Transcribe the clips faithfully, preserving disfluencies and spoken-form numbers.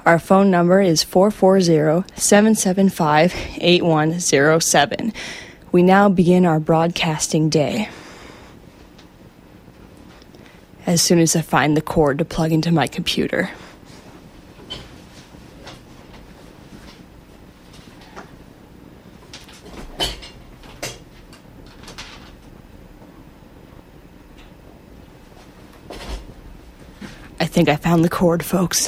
Our phone number is four four zero, seven seven five, eight one zero seven. We now begin our broadcasting day. As soon as I find the cord to plug into my computer. I think I found the cord, folks.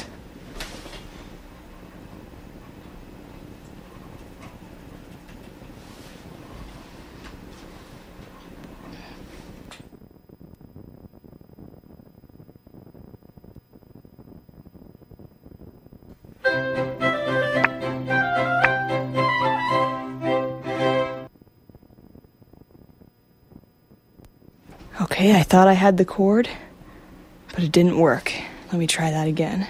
Okay, I thought I had the cord, but it didn't work. Let me try that again.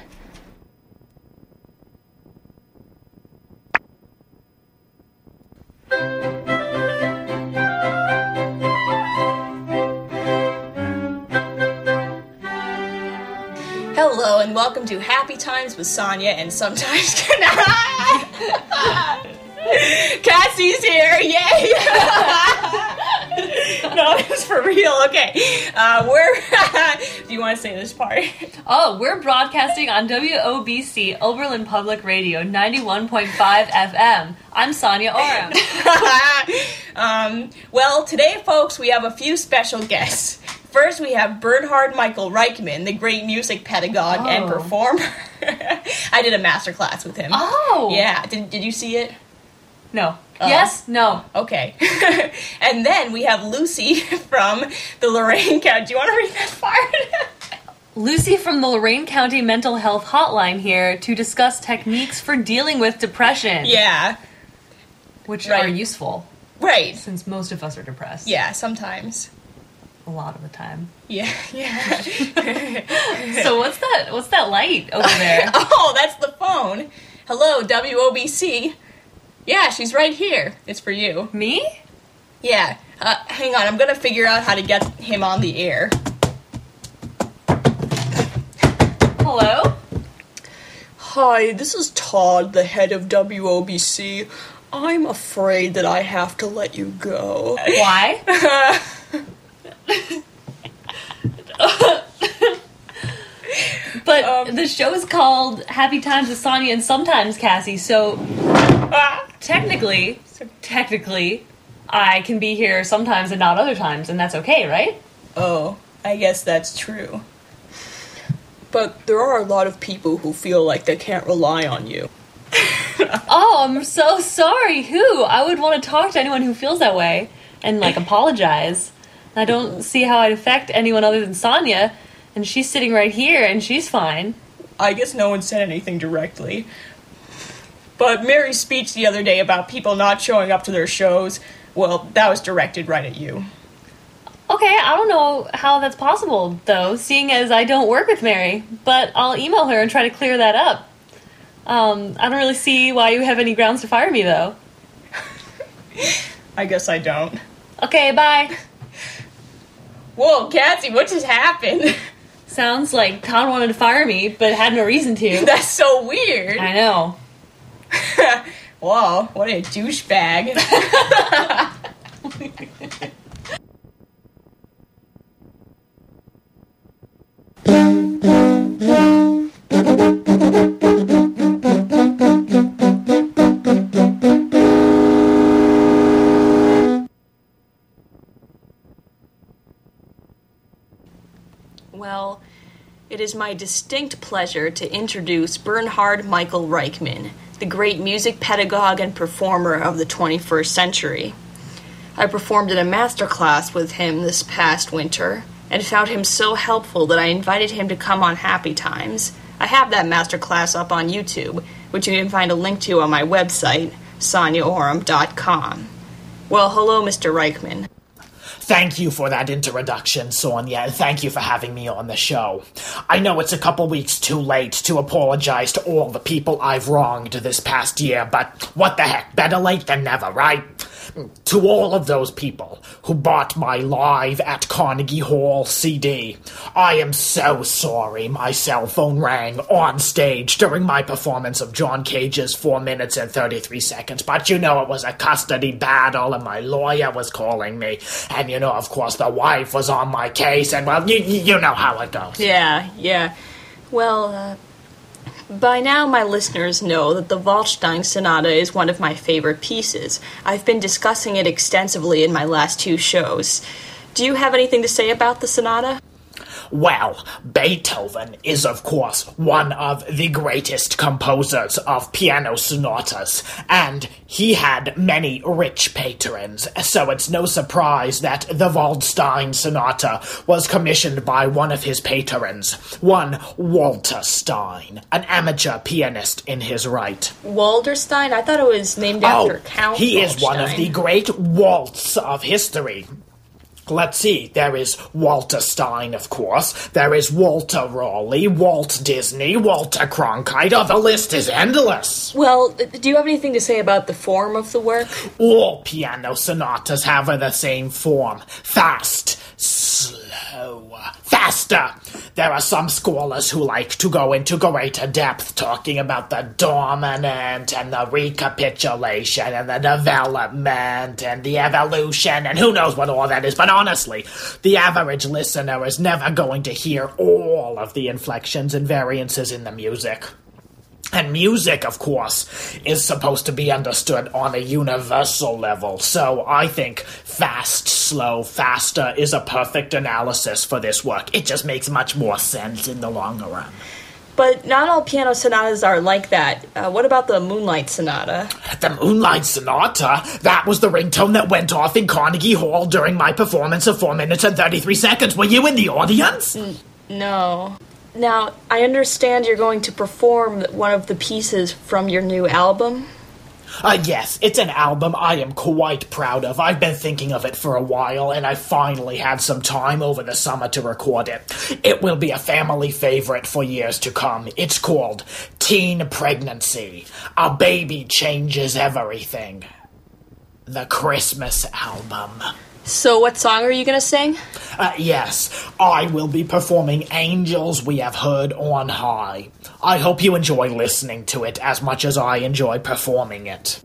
Hello, and welcome to Happy Times with Sonia, and sometimes... Cassie's here, yay! No, it's for real. Okay, uh, we're. Do you want to say this part? Oh, we're broadcasting on W O B C Oberlin Public Radio ninety-one point five F M. I'm Sonia Oram. um, well, today, folks, we have a few special guests. First, we have Bernhard Michael Reichman, the great music pedagogue oh. and performer. I did a master class with him. Oh, yeah. Did Did you see it? No. Uh, yes? No. Okay. And then we have Lucy from the Lorain County. Do you want to read that part? Lucy from the Lorain County Mental Health Hotline here to discuss techniques for dealing with depression. Yeah. Which right. are useful. Right. Since most of us are depressed. Yeah, sometimes. A lot of the time. Yeah, yeah. So what's that, what's that light over there? Oh, that's the phone. Hello, W O B C. Yeah, she's right here. It's for you. Me? Yeah. Uh, hang on, I'm gonna figure out how to get him on the air. Hello? Hi, this is Todd, the head of W O B C. I'm afraid that I have to let you go. Why? But um, the show is called Happy Times with Sonia and Sometimes Cassie, so ah, technically, technically, I can be here sometimes and not other times, and that's okay, right? Oh, I guess that's true. But there are a lot of people who feel like they can't rely on you. Oh, I'm so sorry. Who? I would want to talk to anyone who feels that way and, like, apologize. I don't see how I'd affect anyone other than Sonia, and she's sitting right here, and she's fine. I guess no one said anything directly. But Mary's speech the other day about people not showing up to their shows, well, that was directed right at you. Okay, I don't know how that's possible, though, seeing as I don't work with Mary, but I'll email her and try to clear that up. Um, I don't really see why you have any grounds to fire me, though. I guess I don't. Okay, bye. Whoa, Cassie, what just happened? Sounds like Todd wanted to fire me, but had no reason to. That's so weird. I know. Whoa, what a douchebag. Well, it is my distinct pleasure to introduce Bernhard Michael Reichman, the great music pedagogue and performer of the twenty-first century. I performed in a master class with him this past winter, and found him so helpful that I invited him to come on Happy Times. I have that master class up on YouTube, which you can find a link to on my website, sonia oram dot com. Well, hello, Mister Reichman. Thank you for that introduction, Sonia, and thank you for having me on the show. I know it's a couple weeks too late to apologize to all the people I've wronged this past year, but what the heck, better late than never, right? To all of those people who bought my Live at Carnegie Hall C D, I am so sorry my cell phone rang on stage during my performance of John Cage's four minutes and thirty-three seconds, but you know it was a custody battle and my lawyer was calling me, and you know, of course, the wife was on my case, and well, you, you know how it goes. Yeah, yeah. Well, uh, by now my listeners know that the Waldstein Sonata is one of my favorite pieces. I've been discussing it extensively in my last two shows. Do you have anything to say about the sonata? Well, Beethoven is, of course, one of the greatest composers of piano sonatas, and he had many rich patrons, so it's no surprise that the Waldstein Sonata was commissioned by one of his patrons, one Walter Stein, an amateur pianist in his right. Walderstein? I thought it was named after oh, Count he Waldstein. is one of the great waltz of history. Let's see, there is Walter Stein, of course, there is Walter Raleigh, Walt Disney, Walter Cronkite, oh, the list is endless. Well, do you have anything to say about the form of the work? All piano sonatas have the same form. Fast, slow, faster. There are some scholars who like to go into greater depth talking about the dominant and the recapitulation and the development and the evolution and who knows what all that is, but honestly, the average listener is never going to hear all of the inflections and variances in the music. And music, of course, is supposed to be understood on a universal level, so I think fast, slow, faster is a perfect analysis for this work. It just makes much more sense in the long run. But not all piano sonatas are like that. Uh, what about the Moonlight Sonata? The Moonlight Sonata? That was the ringtone that went off in Carnegie Hall during my performance of four minutes and thirty-three seconds. Were you in the audience? N- no. Now, I understand you're going to perform one of the pieces from your new album? Uh, yes, it's an album I am quite proud of. I've been thinking of it for a while, and I finally had some time over the summer to record it. It will be a family favorite for years to come. It's called Teen Pregnancy. A Baby Changes Everything. The Christmas album. So what song are you going to sing? Uh, yes, I will be performing Angels We Have Heard on High. I hope you enjoy listening to it as much as I enjoy performing it.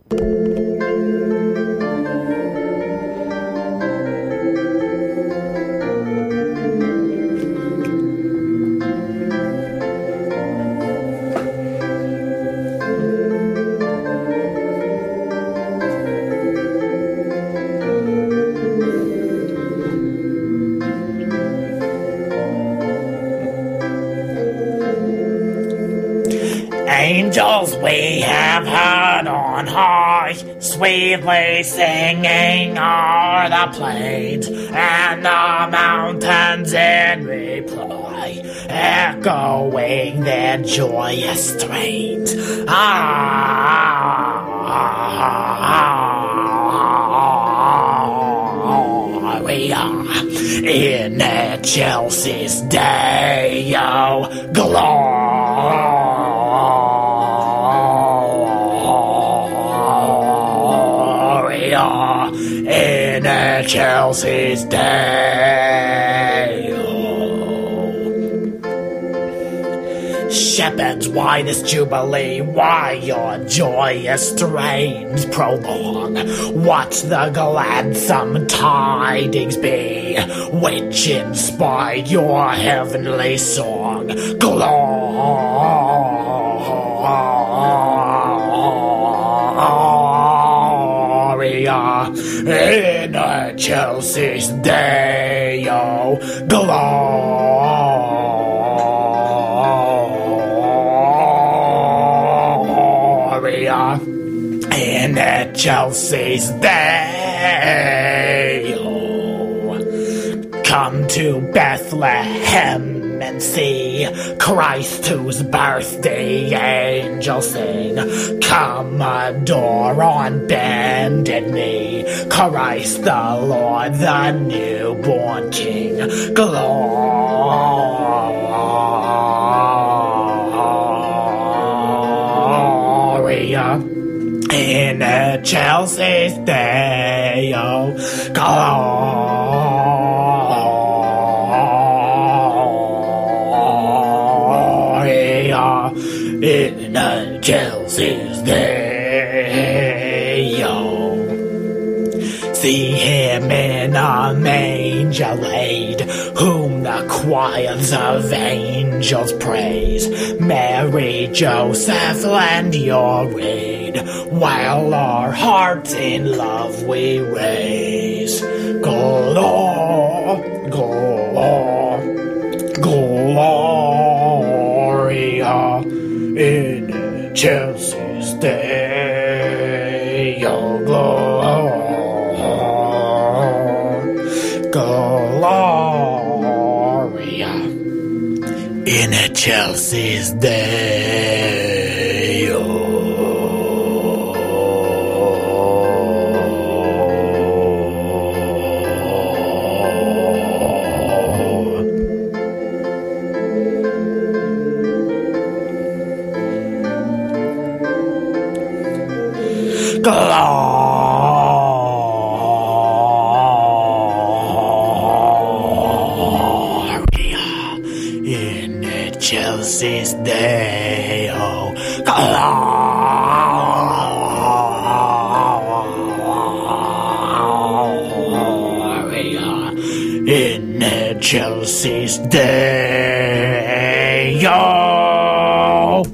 Angels we have heard on high, sweetly singing o'er the plains, and the mountains in reply, echoing their joyous strains. Ah, we are in Chelsea's day, oh, glory. In Chelsea's day. Oh. Shepherds, why this jubilee? Why your joyous strains prolong? What the gladsome tidings be, which inspired your heavenly song? Gloria in Chelsea's day, oh, Gloria in Chelsea's day, oh. Come to Bethlehem and see Christ whose birthday angels sing. Come adore on bended knee Christ the Lord, the newborn King. Gloria in uh, Chelsea's day, oh, Gloria, in uh, Chelsea's day, oh. See him in a manger laid, whom the choirs of angels praise. Mary, Joseph, lend your aid, while our hearts in love we raise. Glor, glor, Gloria in Chelsea's day. Oh, glory. Gloria in Chelsea's day. Oh. Gloria in Chelsea's day, oh, Gloria in Chelsea's day, oh.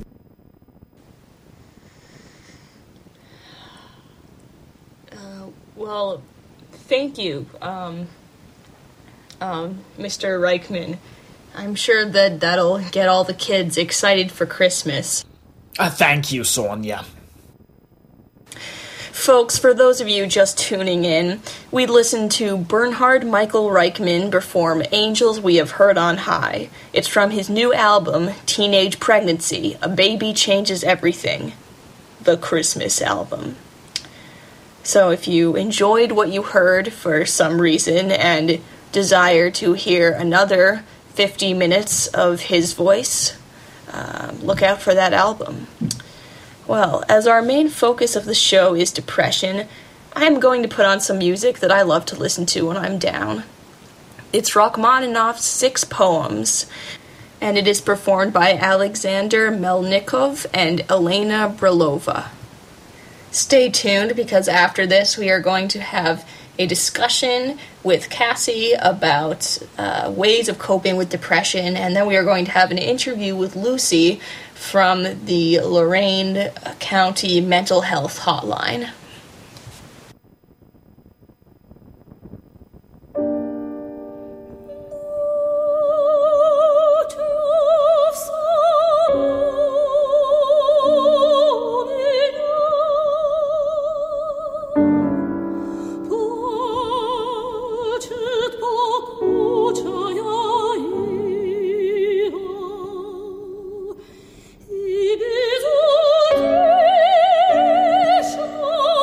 Well, thank you, um, um, Mister Reichman. I'm sure that that'll get all the kids excited for Christmas. Uh, thank you, Sonia. Folks, for those of you just tuning in, we listened to Bernhard Michael Reichman perform Angels We Have Heard on High. It's from his new album, Teenage Pregnancy, A Baby Changes Everything, the Christmas album. So if you enjoyed what you heard for some reason and desire to hear another fifty minutes of his voice, uh, look out for that album. Well, as our main focus of the show is depression, I'm going to put on some music that I love to listen to when I'm down. It's Rachmaninoff's Six Poems, and it is performed by Alexander Melnikov and Elena Brilova. Stay tuned, because after this we are going to have a discussion with Cassie about uh, ways of coping with depression, and then we are going to have an interview with Lucy from the Lorain County Mental Health Hotline. Oh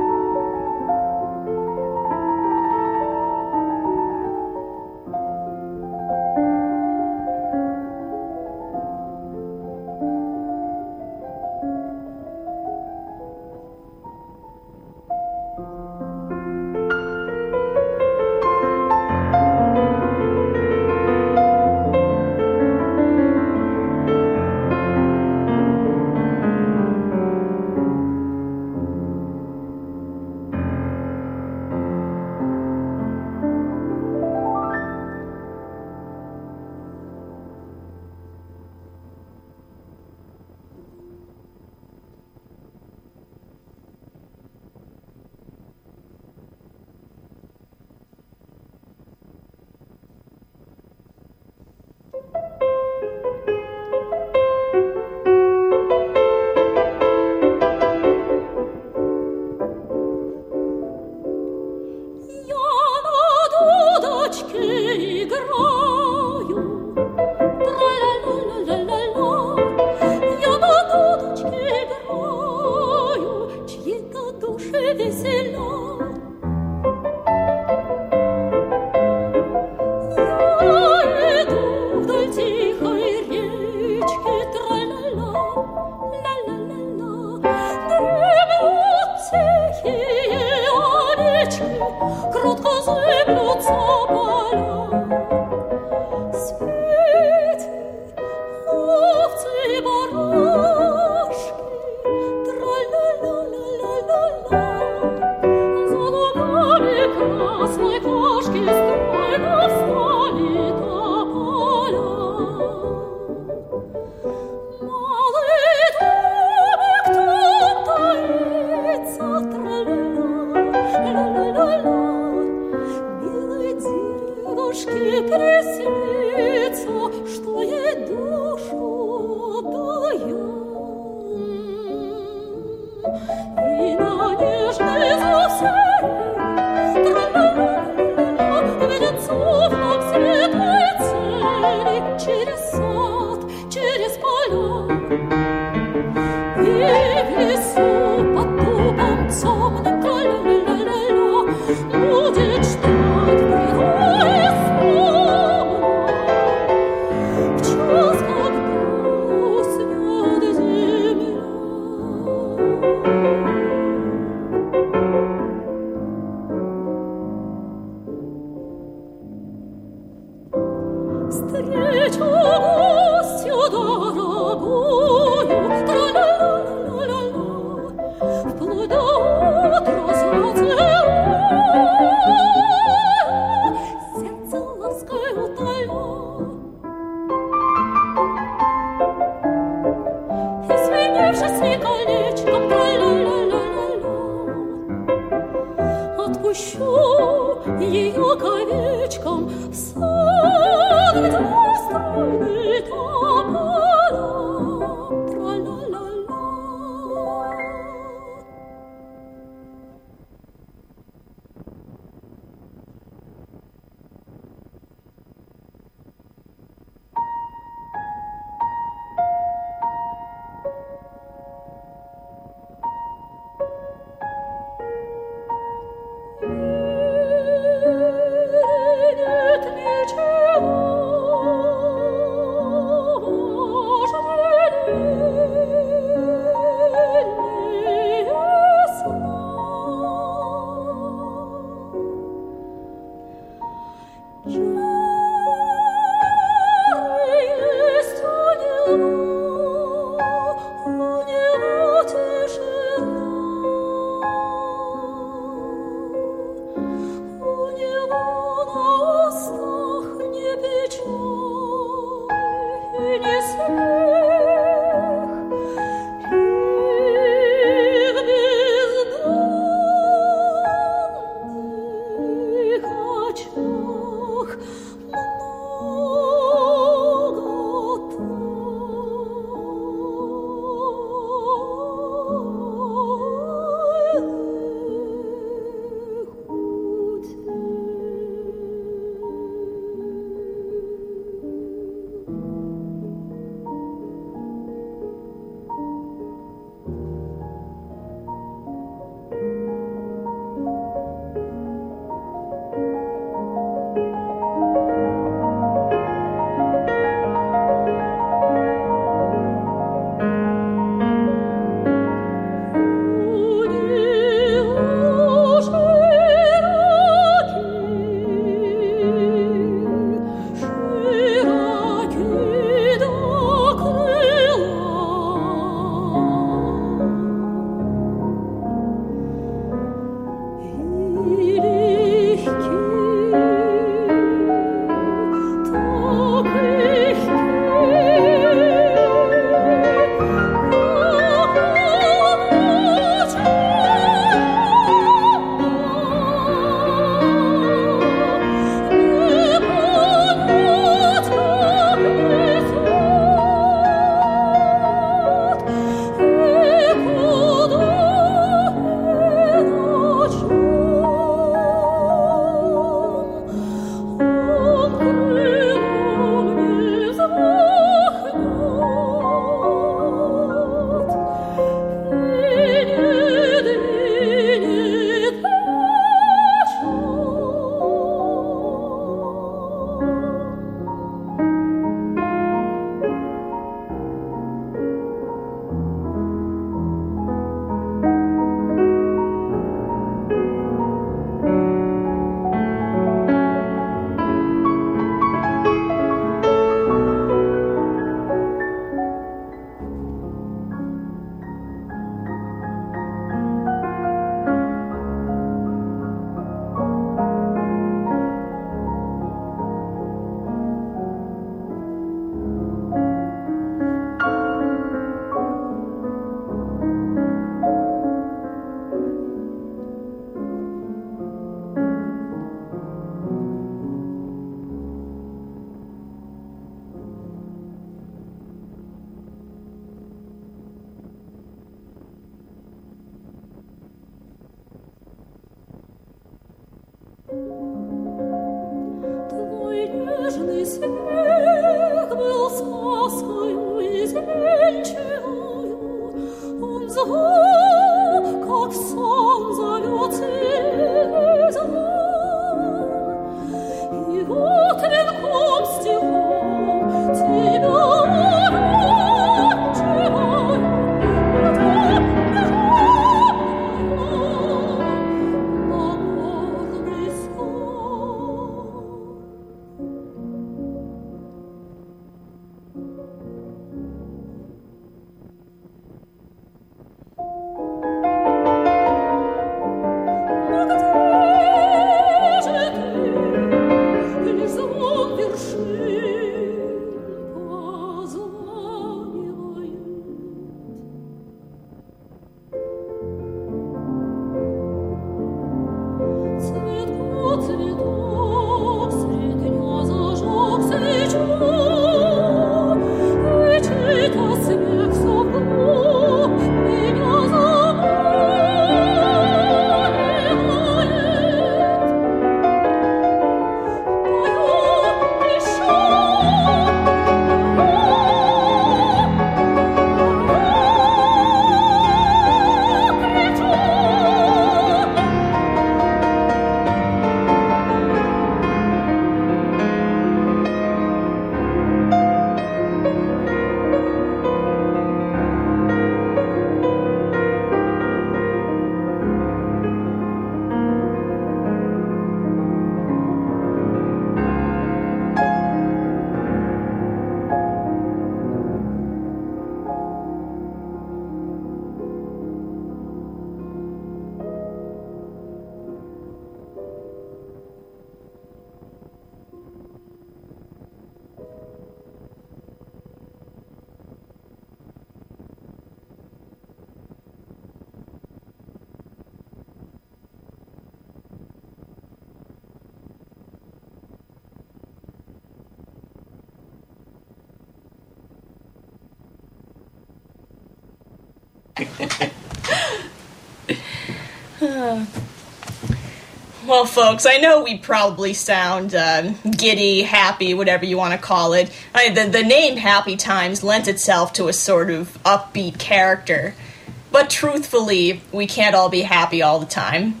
Well, folks, I know we probably sound uh, giddy, happy, whatever you want to call it. I, the, the name Happy Times lends itself to a sort of upbeat character. But truthfully, we can't all be happy all the time.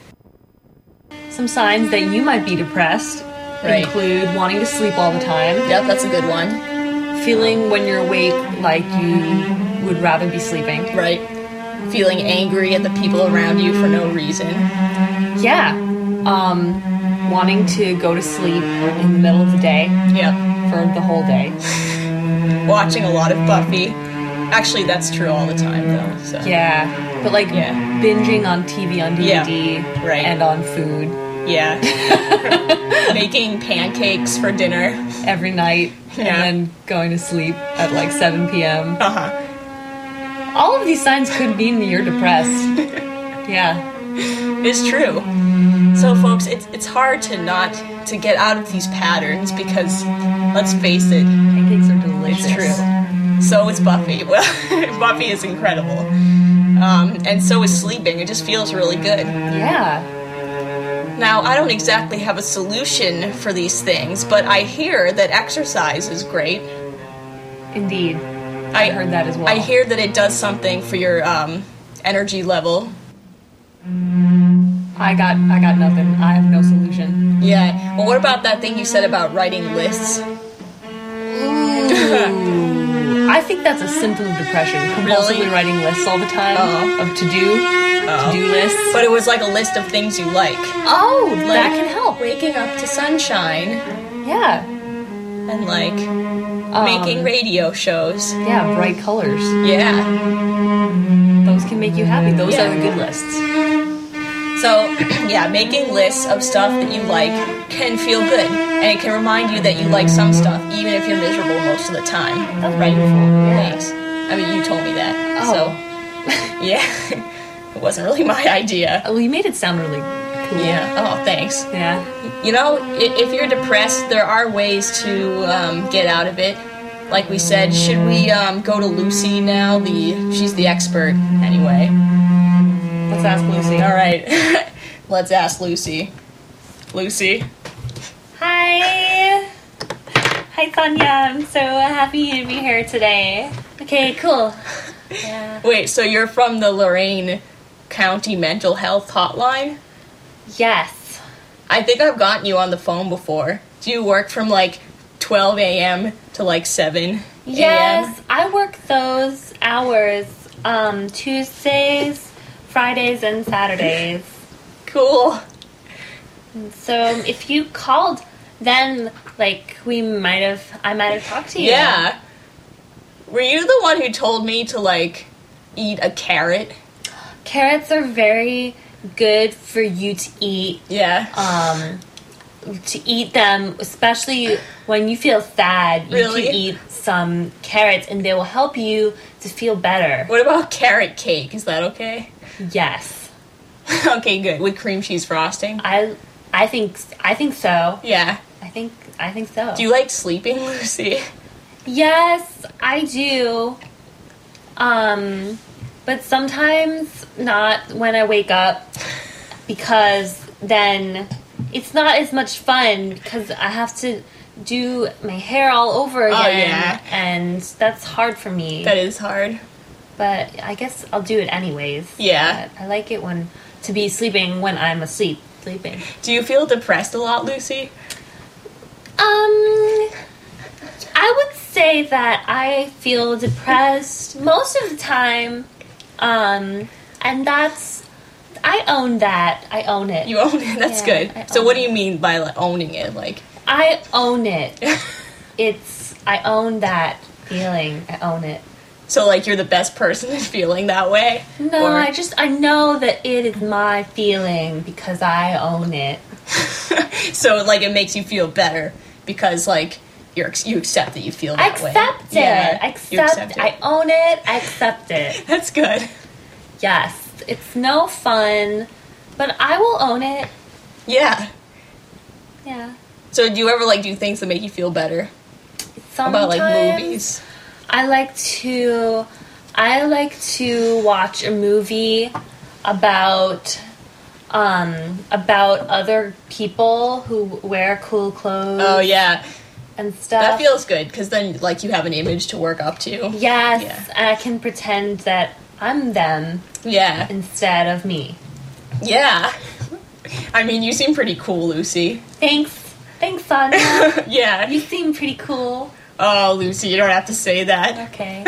Some signs that you might be depressed right. include wanting to sleep all the time. Yep, that's a good one. Feeling when you're awake like you would rather be sleeping. Right. Feeling angry at the people around you for no reason. Yeah. Um, wanting to go to sleep in the middle of the day. Yep. For the whole day. Watching a lot of Buffy. Actually, that's true all the time, though. So. Yeah. but like Yeah. binging on T V, on D V D, Yeah, right. and on food Yeah. Making pancakes for dinner. every night, Yeah. and then going to sleep at like seven p.m. Uh-huh. All of these signs could mean that you're depressed. Yeah. It's true. So, folks, it's it's hard to not to get out of these patterns because, let's face it, Pancakes are delicious. it's true. So is Buffy. Well, Buffy is incredible, um, and so is sleeping. It just feels really good. Yeah. Now, I don't exactly have a solution for these things, but I hear that exercise is great. Indeed. I, I heard that as well. I hear that it does something for your um, energy level. I got I got nothing. I have no solution. Yeah. Well, what about that thing you said about writing lists? I think that's a symptom of depression. Compulsively Really? writing lists all the time Oh. of to do to do lists. But it was like a list of things you like. Oh, Like that can help. waking up to sunshine Yeah. and like Um, making radio shows. Yeah, bright colors. Yeah. Those can make you happy. Those Yeah. are the good lists. So, yeah, making lists of stuff that you like can feel good. And it can remind you that you like some stuff, even if you're miserable most of the time. That's beautiful. Yeah. Thanks. I mean, you told me that. Oh. So, yeah. It wasn't really my idea. Oh, you made it sound really cool. Yeah. Oh, thanks. Yeah. You know, i- if you're depressed, there are ways to um, get out of it. Like we said, should we um, go to Lucy now? The she's the expert, anyway. Let's ask Lucy. All right, let's ask Lucy. Lucy. Hi. Hi, Sonia. I'm so happy to be here today. Okay, cool. Yeah. Wait, so you're from the Lorain County Mental Health Hotline? Yes. I think I've gotten you on the phone before. Do you work from like twelve a.m. to like seven a.m.? Yes, I work those hours um, Tuesdays, Fridays, and Saturdays. Cool. So if you called, then like we might have, I might have talked to you. Yeah. Were you the one who told me to like eat a carrot? Carrots are very good for you to eat. Yeah. Um, to eat them, especially when you feel sad, you Really? can eat some carrots and they will help you to feel better. What about carrot cake? Is that okay? Yes. Okay, good. With cream cheese frosting? I I think I think so. Yeah. I think I think so. Do you like sleeping, Lucy? Yes, I do. Um, but sometimes not when I wake up because then it's not as much fun because I have to do my hair all over again. Oh, yeah. And that's hard for me. That is hard. But I guess I'll do it anyways. Yeah. But I like it when to be sleeping when I'm asleep. Sleeping. Do you feel depressed a lot, Lucy? Um, I would say that I feel depressed most of the time. Um, and that's, I own that. I own it. You own it. That's Yeah, good. I So own what do it. you mean by like, owning it? Like, I own it. It's, I own that feeling. I own it. so like you're the best person in feeling that way? No, Or- I just, I know that it is my feeling because I own it. So like it makes you feel better because like you're you accept that you feel I that way. accept it. Yeah, I you accept, it. I own it. I accept it. That's good. Yes. It's no fun, but I will own it. Yeah. Yeah. So do you ever like do things that make you feel better? Sometimes About like movies? I like to I like to watch a movie about um about other people who wear cool clothes Oh yeah. and stuff. That feels good because then like you have an image to work up to. Yes, Yeah. and I can pretend that I'm them Yeah. instead of me. Yeah. I mean, you seem pretty cool, Lucy. Thanks. Thanks, Sonia. Yeah. You seem pretty cool. Oh, Lucy, you don't have to say that. Okay.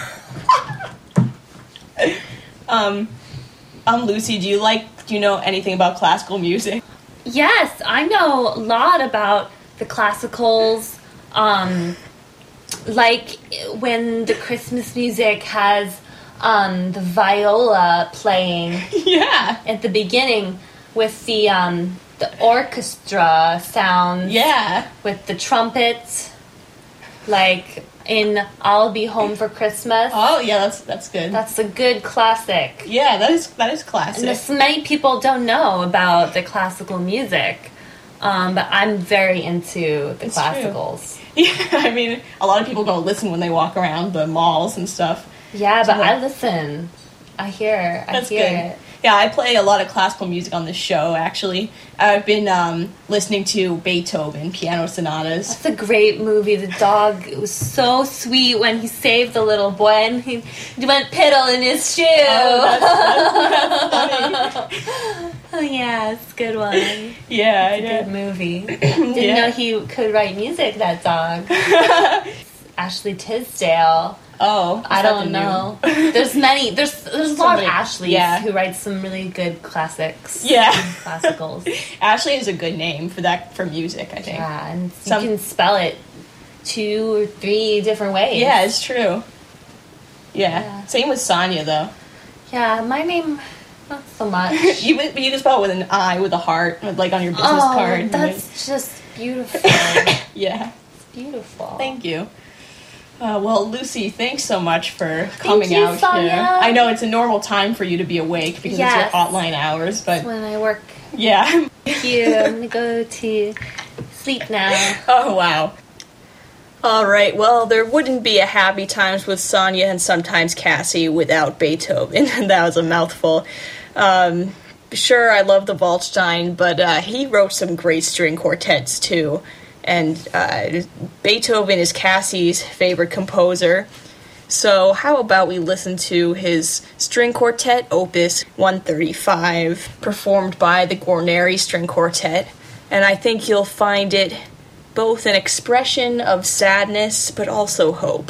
Um, um, Lucy, do you like, do you know anything about classical music? Yes, I know a lot about the classicals. Um, like when the Christmas music has um, the viola playing Yeah. at the beginning with the um, the orchestra sounds. Yeah. With the trumpets, like in "I'll Be Home for Christmas." Oh, yeah, that's that's good. That's a good classic. yeah, that is that is classic. And this, many people don't know about the classical music, um, but I'm very into the It's true. classicals. Yeah, I mean, a lot of people don't listen when they walk around the malls and stuff. Yeah, but So- I listen. I hear. I That's hear good. it. Yeah, I play a lot of classical music on this show, actually. I've been um, listening to Beethoven piano sonatas. It's a great movie. The dog, it was so sweet when he saved the little boy and he went piddle in his shoe. Oh, Oh, yeah, it's a good one. Yeah, It's a good movie. Didn't Yeah. know he could write music, that dog. Ashley Tisdale. Oh, is I that don't the new- know. There's many. There's there's a lot of Somebody- Ashleys yeah. who write some really good classics. Yeah. Classicals. Ashley is a good name for that for music, I think. Yeah, and Some- you can spell it two or three different ways. Yeah, it's true. Yeah. Yeah. Same with Sonia, though. Yeah, my name, not so much. You but you can spell it with an I with a heart, like on your business oh, card. that's just beautiful. Yeah. Beautiful. Thank you. Uh, well, Lucy, thanks so much for coming you, out Sonia. here. I know it's a normal time for you to be awake because Yes. it's your hotline hours, but When I work yeah. here, I'm gonna go to sleep now. Oh, wow. All right, well, there wouldn't be a Happy Times with Sonia and Sometimes Cassie without Beethoven. That was a mouthful. Um, sure, I love the Waldstein, but uh, he wrote some great string quartets, too. And uh, Beethoven is Cassie's favorite composer. So how about we listen to his string quartet, Opus one thirty-five, performed by the Guarneri String Quartet. And I think you'll find it both an expression of sadness, but also hope.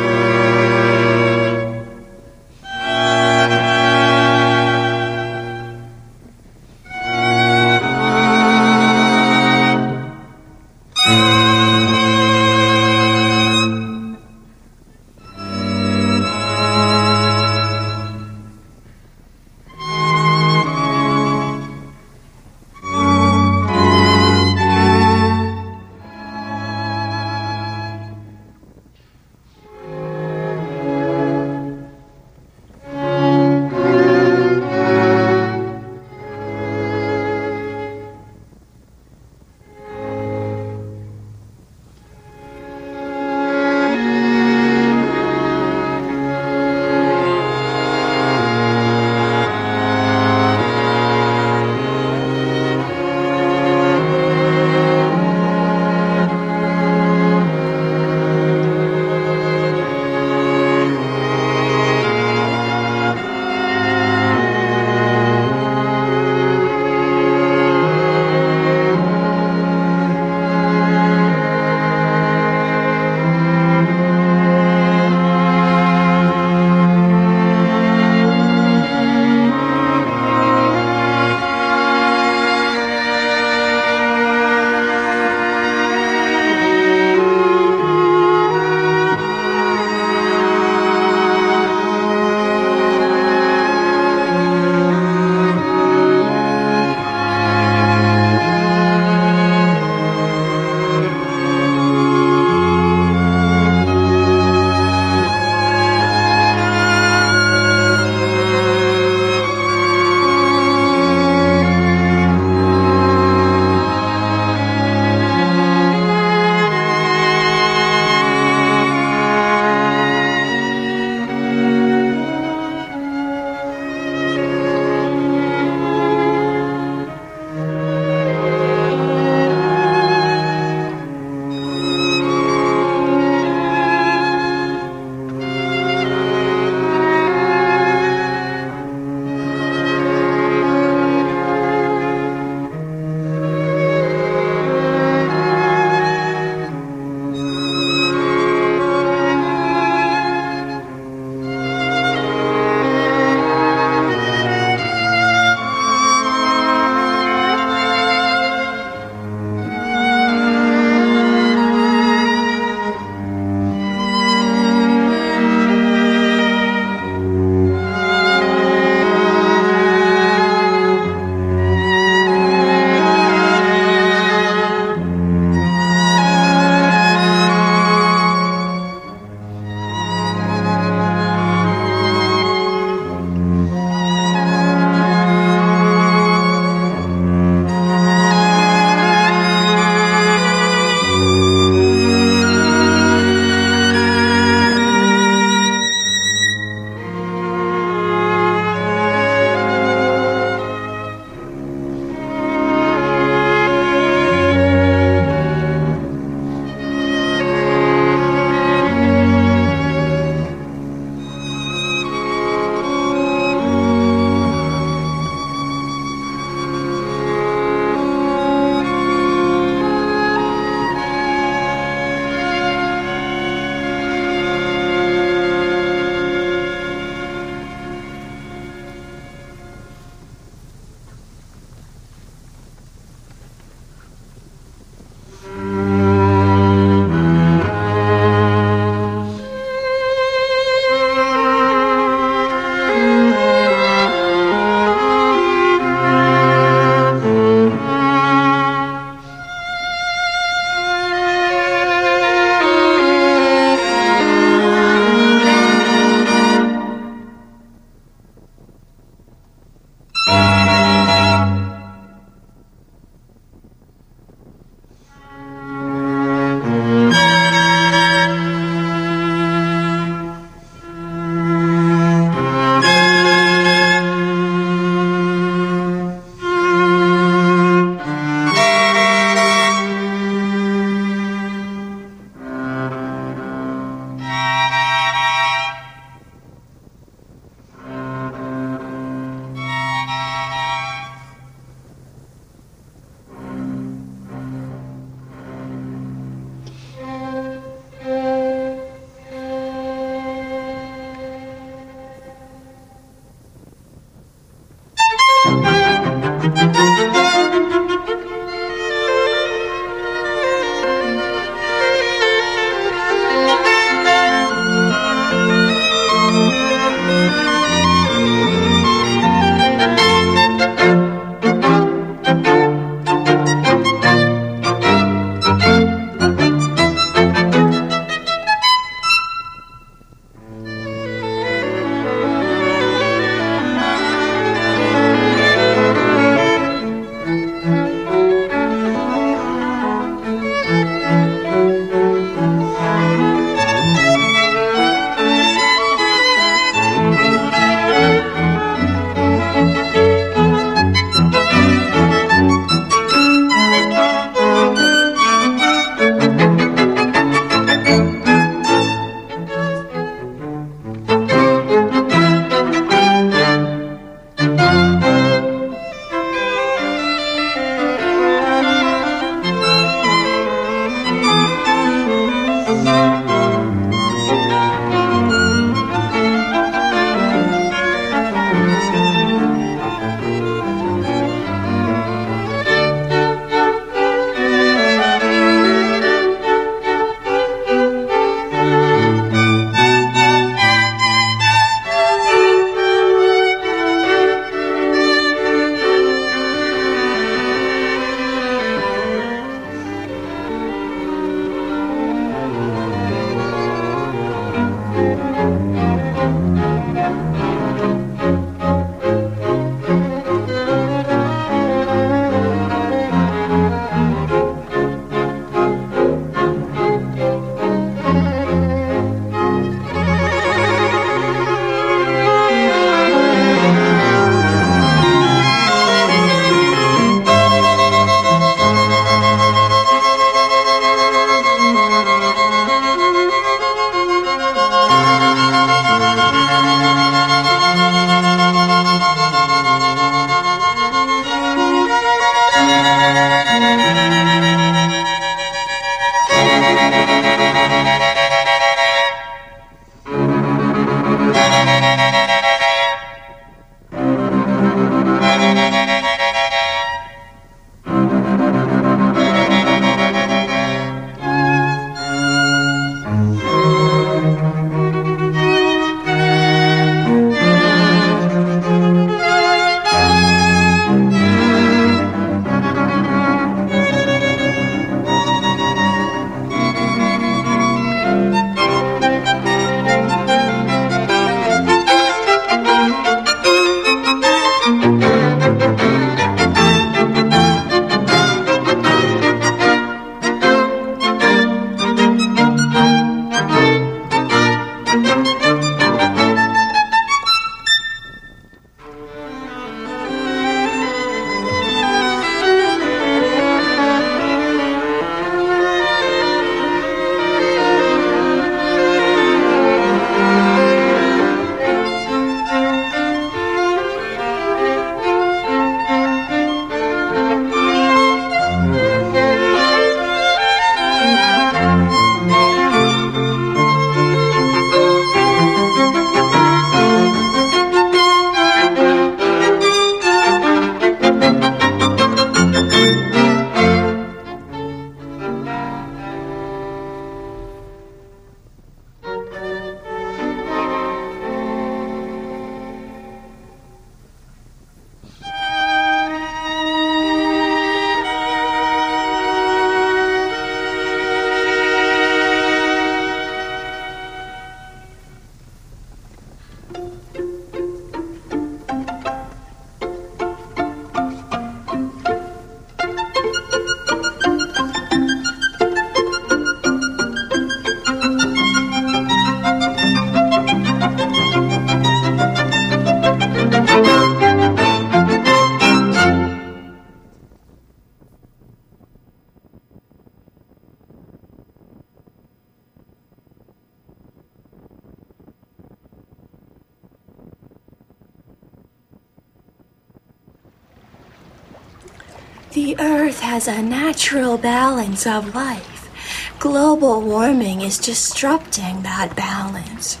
The Earth has a natural balance of life. Global warming is disrupting that balance.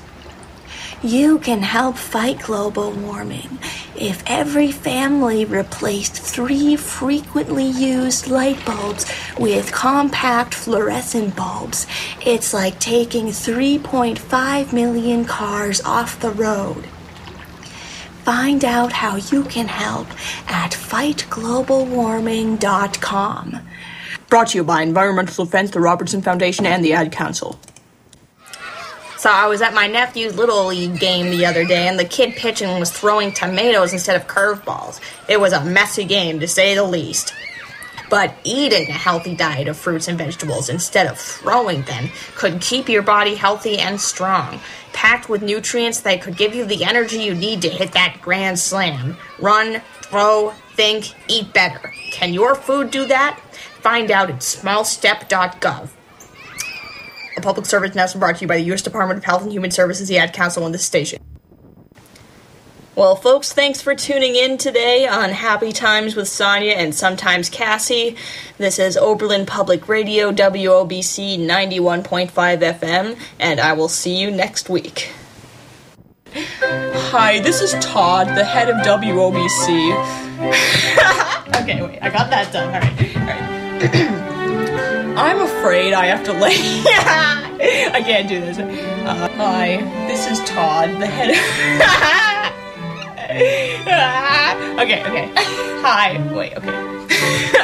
You can help fight global warming if every family replaced three frequently used light bulbs with compact fluorescent bulbs. It's like taking three point five million cars off the road. Find out how you can help at fight global warming dot com. Brought to you by Environmental Defense, the Robertson Foundation, and the Ad Council. So I was at my nephew's Little League game the other day, and the kid pitching was throwing tomatoes instead of curveballs. It was a messy game, to say the least. But eating a healthy diet of fruits and vegetables instead of throwing them could keep your body healthy and strong, packed with nutrients that could give you the energy you need to hit that grand slam. Run, throw, think, eat better. Can your food do that? Find out at small step dot gov. A public service announcement brought to you by the U S Department of Health and Human Services, the Ad Council, and this station. Well, folks, thanks for tuning in today on Happy Times with Sonia and sometimes Cassie. This is Oberlin Public Radio, W O B C ninety-one point five F M, and I will see you next week. Hi, this is Todd, the head of W O B C. Okay, wait, I got that done. All right, all right. I'm afraid I have to lay... I can't do this. Uh, hi, this is Todd, the head of... okay, okay. Hi, wait, okay.